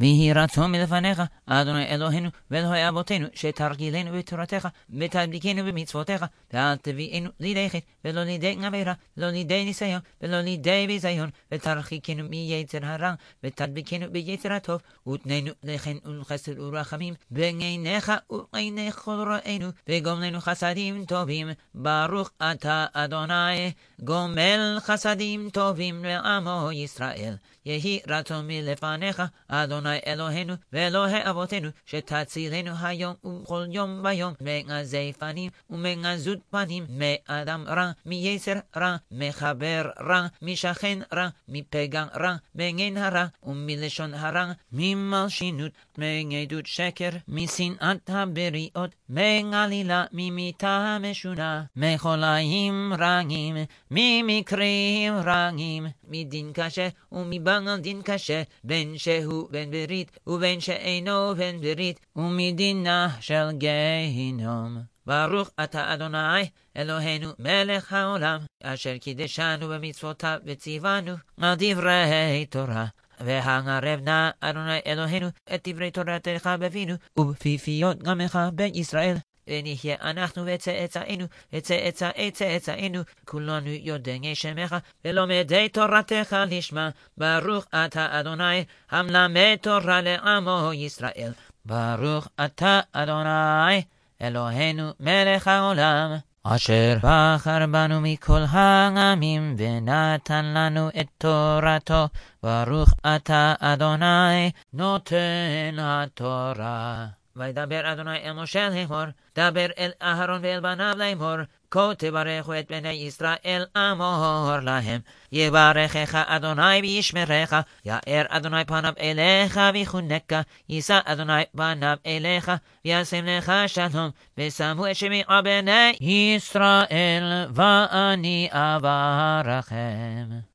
ויהי רצון מלפניך, אדוני אלוהינו ואלוהי אבותינו, שתרגילנו בתורתך, ותדביקנו במצוותיך, ואל תביאנו לידי חטא, ולא לידי עבירה, ולא לידי ניסיון, ולא לידי ביזיון, ותרחיקנו מיצר הרע, ותדביקנו ביצר הטוב, ותננו לחן ולחסד ורחמים, בעיניך ובעיני כל רואינו, וגומלנו חסדים טובים, ברוך אתה אדוני, גומל חסדים טובים לעמו ישראל. יהי רצון מלפניך, אדוני אלוהינו ואלוהי אבותינו, שתצילנו היום ובכל יום ויום, מעזי פנים ומעזות פנים, מאדם רע, מיצר רע, מחבר רע, משכן רע, מפגע רע, מעין הרע ומלשון הרע, ממלשינות, מעדות שקר, משנאת הבריות, מעלילה, ממיתה משונה, מחוליים רעים, ממקרים רעים, מדין קשה ומבעל דין קשה, בין שהוא בן ברית ובין שאינו בן ברית, ומדינה של גיהינום. ברוך אתה אדוני אלוהינו מלך העולם, אשר קידשנו במצוותיו וציוונו על דברי תורה. והערב נא אדוני אלוהינו את דברי תורתך בפינו ובפיפיות עמך בית ישראל, ונחיה אנחנו וצאצאינו וצאצאי צאצאינו כולנו יודעי שמך ולומדי תורתך לשמה. ברוך אתה אדוני המלמד תורה לעמו ישראל. ברוך אתה אדוני אלוהינו מלך העולם, אשר בחר בנו מכל העמים ונתן לנו את תורתו. ברוך אתה אדוני נותן התורה. וידבר אדוני אל משה לאמור, דבר אל אהרון ואל בניו לאמור, כה תברכו את בני ישראל, אמור להם, יברכך אדוני וישמרך, יאר אדוני פניו אליך ויחונקה, יישא אדוני פניו אליך וישם לך שלום, ושמו את שמי על בני ישראל ואני אברכם.